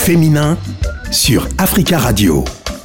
féminin sur Africa Radio.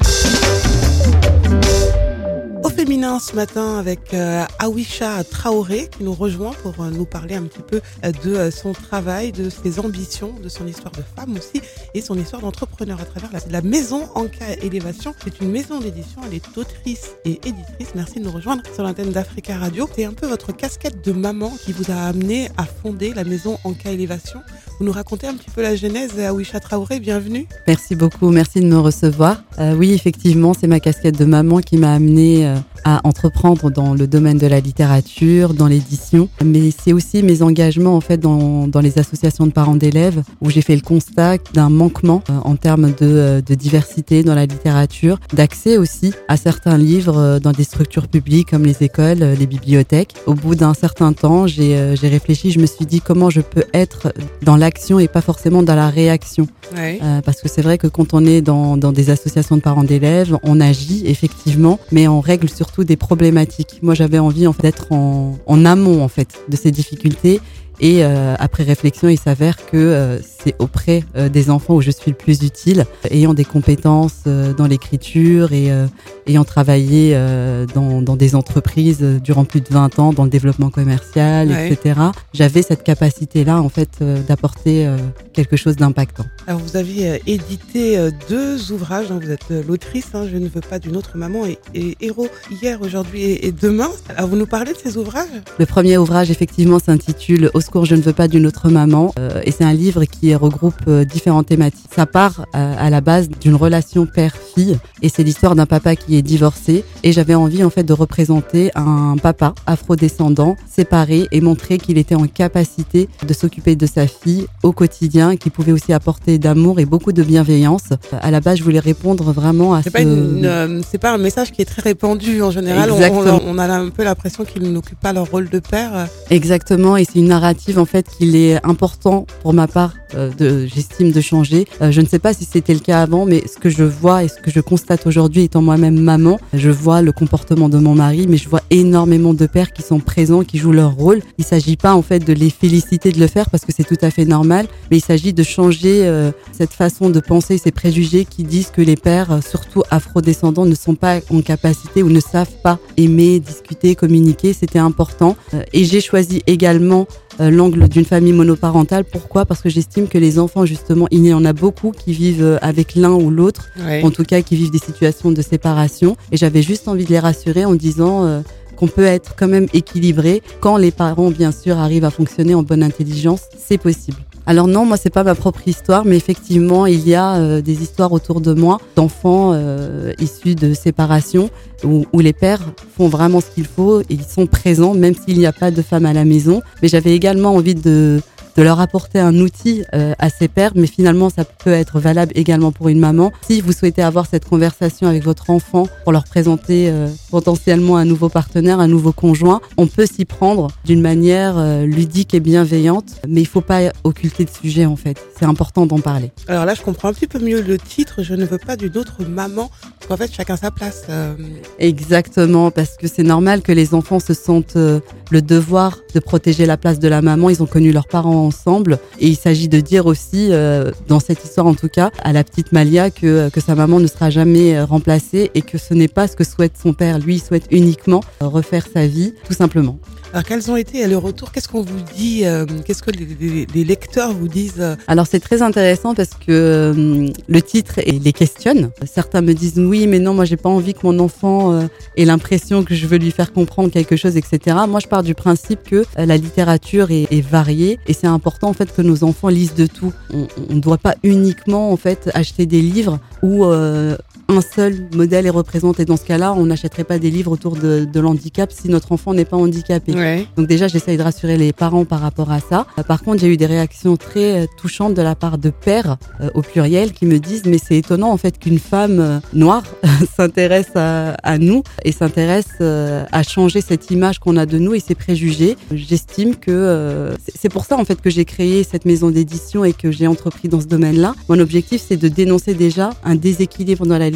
Au féminin ce matin avec Awisha Traoré qui nous rejoint pour nous parler un petit peu de son travail, de ses ambitions, de son histoire de femme aussi et son histoire d'entrepreneur à travers la maison Anka Élévation. C'est une maison d'édition, elle est autrice et éditrice. Merci de nous rejoindre sur l'antenne d'Africa Radio. C'est un peu votre casquette de maman qui vous a amené à fonder la maison Anka Élévation. Vous nous racontez un petit peu la genèse, Awisha Traoré, bienvenue. Merci beaucoup, merci de me recevoir. Oui, effectivement, c'est ma casquette de maman qui m'a amenée à entreprendre dans le domaine de la littérature, dans l'édition, mais c'est aussi mes engagements en fait dans les associations de parents d'élèves où j'ai fait le constat d'un manquement en termes de diversité dans la littérature, d'accès aussi à certains livres dans des structures publiques comme les écoles, les bibliothèques. Au bout d'un certain temps, j'ai réfléchi, je me suis dit comment je peux être dans l'action et pas forcément dans la réaction. Ouais. Parce que c'est vrai que quand on est dans des associations de parents d'élèves, on agit effectivement, mais on règle surtout des problématiques. Moi, j'avais envie en fait d'être en amont en fait de ces difficultés. Et après réflexion, il s'avère que c'est auprès des enfants où je suis le plus utile, ayant des compétences dans l'écriture et ayant travaillé dans des entreprises durant plus de 20 ans, dans le développement commercial, Ouais. etc. J'avais cette capacité-là en fait d'apporter quelque chose d'impactant. Alors vous avez édité 2 ouvrages, hein. Vous êtes l'autrice, hein, Je ne veux pas d'une autre maman et Héros hier, aujourd'hui et demain. Alors vous nous parlez de ces ouvrages ? Le premier ouvrage, effectivement, s'intitule « Au secours, je ne veux pas d'une autre maman » et c'est un livre qui regroupe différentes thématiques. Ça part à la base d'une relation père-fille et c'est l'histoire d'un papa qui est divorcé et j'avais envie en fait de représenter un papa afrodescendant séparé et montrer qu'il était en capacité de s'occuper de sa fille au quotidien, qu'il pouvait aussi apporter d'amour et beaucoup de bienveillance. À la base, je voulais répondre vraiment à C'est pas un message qui est très répandu en général. On a un peu l'impression qu'ils n'occupent pas leur rôle de père. Exactement, et c'est une narrative en fait qu'il est important pour ma part j'estime de changer. Je ne sais pas si c'était le cas avant, mais ce que je vois et ce que je constate aujourd'hui étant moi-même maman, je vois le comportement de mon mari, mais je vois énormément de pères qui sont présents, qui jouent leur rôle. Il s'agit pas en fait de les féliciter de le faire parce que c'est tout à fait normal, mais il s'agit de changer cette façon de penser, ces préjugés qui disent que les pères, surtout afrodescendants, ne sont pas en capacité ou ne savent pas aimer, discuter, communiquer. C'était important. Et j'ai choisi également l'angle d'une famille monoparentale. Pourquoi ? Parce que j'estime que les enfants, justement, il y en a beaucoup qui vivent avec l'un ou l'autre, Ouais. en tout cas qui vivent des situations de séparation. Et j'avais juste envie de les rassurer en disant qu'on peut être quand même équilibré quand les parents, bien sûr, arrivent à fonctionner en bonne intelligence. C'est possible. Alors non, moi c'est pas ma propre histoire, mais effectivement il y a des histoires autour de moi d'enfants issus de séparation où les pères font vraiment ce qu'il faut et ils sont présents même s'il n'y a pas de femme à la maison. Mais j'avais également envie de leur apporter un outil à ces pères, mais finalement ça peut être valable également pour une maman. Si vous souhaitez avoir cette conversation avec votre enfant pour leur présenter potentiellement un nouveau partenaire, un nouveau conjoint, on peut s'y prendre d'une manière ludique et bienveillante, mais il faut pas occulter le sujet en fait. C'est important d'en parler. Alors là, je comprends un petit peu mieux le titre, Je ne veux pas d'une autre maman, parce qu'en fait, chacun sa place. Exactement, parce que c'est normal que les enfants se sentent le devoir de protéger la place de la maman. Ils ont connu leurs parents ensemble et il s'agit de dire aussi, dans cette histoire en tout cas, à la petite Malia que sa maman ne sera jamais remplacée et que ce n'est pas ce que souhaite son père. Lui, il souhaite uniquement refaire sa vie, tout simplement. Alors quels ont été les retours ? Qu'est-ce qu'on vous dit ? Qu'est-ce que les lecteurs vous disent ? Alors c'est très intéressant parce que le titre les questionne. Certains me disent oui mais non, moi j'ai pas envie que mon enfant ait l'impression que je veux lui faire comprendre quelque chose, etc. Moi je pars du principe que la littérature est variée et c'est important en fait que nos enfants lisent de tout. On ne doit pas uniquement en fait acheter des livres où un seul modèle est représenté. Dans ce cas-là, on n'achèterait pas des livres autour de l'handicap si notre enfant n'est pas handicapé. Ouais. Donc déjà, j'essaye de rassurer les parents par rapport à ça. Par contre, j'ai eu des réactions très touchantes de la part de pères, au pluriel, qui me disent « mais c'est étonnant en fait qu'une femme noire s'intéresse à nous et s'intéresse à changer cette image qu'on a de nous et ses préjugés ». J'estime que c'est pour ça en fait que j'ai créé cette maison d'édition et que j'ai entrepris dans ce domaine-là. Mon objectif, c'est de dénoncer déjà un déséquilibre dans la littérature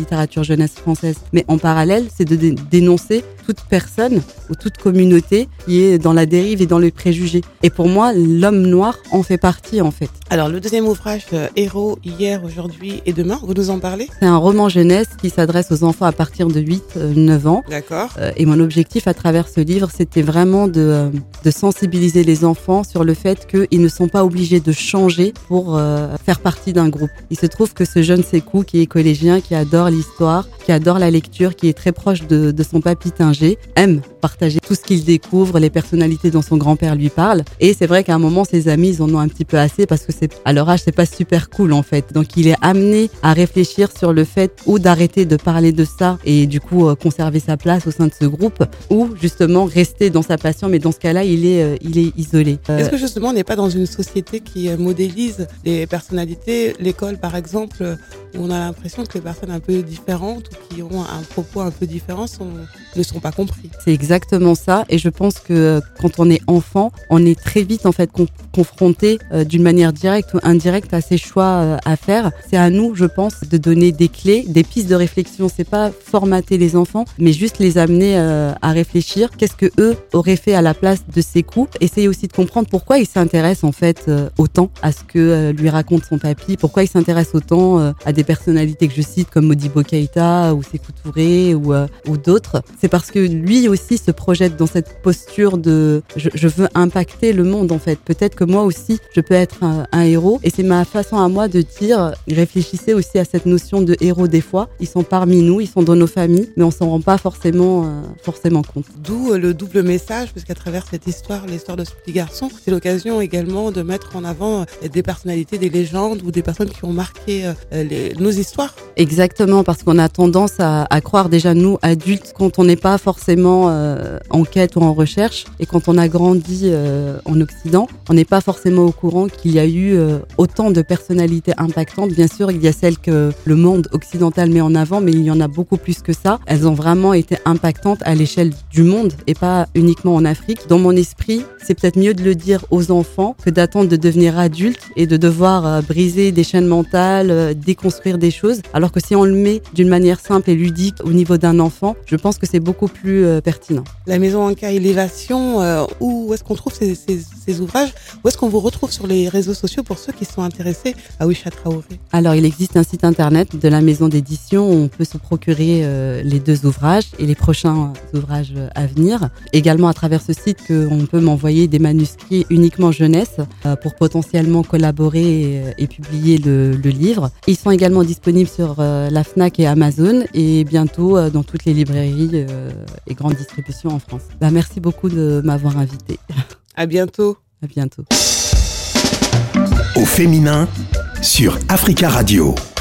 littérature jeunesse française. Mais en parallèle, c'est de dénoncer toute personne ou toute communauté qui est dans la dérive et dans le préjugé. Et pour moi, l'homme noir en fait partie, en fait. Alors, le deuxième ouvrage, Héros, hier, aujourd'hui et demain, vous nous en parlez ? C'est un roman jeunesse qui s'adresse aux enfants à partir de 8-9 ans. D'accord. Et mon objectif à travers ce livre, c'était vraiment de sensibiliser les enfants sur le fait qu'ils ne sont pas obligés de changer pour faire partie d'un groupe. Il se trouve que ce jeune Sékou, qui est collégien, qui adore l'histoire, qui adore la lecture, qui est très proche de son papy Tinger, aime partager tout ce qu'il découvre, les personnalités dont son grand-père lui parle. Et c'est vrai qu'à un moment, ses amis, ils en ont un petit peu assez parce que à leur âge, c'est pas super cool en fait. Donc il est amené à réfléchir sur le fait ou d'arrêter de parler de ça et du coup conserver sa place au sein de ce groupe, ou justement rester dans sa passion, mais dans ce cas-là, il est isolé. Est-ce que justement on n'est pas dans une société qui modélise les personnalités, l'école par exemple, où on a l'impression que les personnes un peu différentes ou qui ont un propos un peu différent ne sont pas compris? C'est exactement ça, et je pense que quand on est enfant, on est très vite en fait confronté d'une manière directe ou indirecte à ces choix à faire. C'est à nous, je pense, de donner des clés, des pistes de réflexion. C'est pas formater les enfants, mais juste les amener à réfléchir. Qu'est-ce que eux auraient fait à la place de Sékou? Essayer aussi de comprendre pourquoi ils s'intéressent en fait autant à ce que lui raconte son papy, pourquoi ils s'intéressent autant à des personnalités que je cite comme Modibo Keïta ou Sékou Touré ou d'autres. C'est parce que lui aussi se projette dans cette posture de je veux impacter le monde en fait. Peut-être que moi aussi je peux être un héros, et c'est ma façon à moi de dire, réfléchissez aussi à cette notion de héros des fois. Ils sont parmi nous, ils sont dans nos familles, mais on s'en rend pas forcément compte. D'où le double message, parce qu'à travers cette histoire, l'histoire de ce petit garçon, c'est l'occasion également de mettre en avant des personnalités, des légendes ou des personnes qui ont marqué nos histoires. Exactement, parce qu'on a tendance à croire déjà, nous adultes, quand on n'est pas forcément en quête ou en recherche, et quand on a grandi en Occident, on n'est pas forcément au courant qu'il y a eu autant de personnalités impactantes. Bien sûr, il y a celles que le monde occidental met en avant, mais il y en a beaucoup plus que ça. Elles ont vraiment été impactantes à l'échelle du monde et pas uniquement en Afrique. Dans mon esprit, c'est peut-être mieux de le dire aux enfants que d'attendre de devenir adulte et de devoir briser des chaînes mentales, déconstruire des choses. Alors que si on le met d'une manière simple et ludique au niveau d'un enfant, je pense que c'est beaucoup plus pertinent. La Maison Anka Élévation, où est-ce qu'on trouve ces ouvrages? Où est-ce qu'on vous retrouve sur les réseaux sociaux pour ceux qui sont intéressés à Aouisha Traoré? Alors, il existe un site internet de la maison d'édition où on peut se procurer les 2 ouvrages et les prochains ouvrages à venir. Également à travers ce site qu'on peut m'envoyer des manuscrits uniquement jeunesse pour potentiellement collaborer et publier le livre. Ils sont également disponibles sur la Fnac et Amazon, et bientôt dans toutes les librairies et grandes distributions en France. Merci beaucoup de m'avoir invité. À bientôt. À bientôt. Au féminin sur Africa Radio.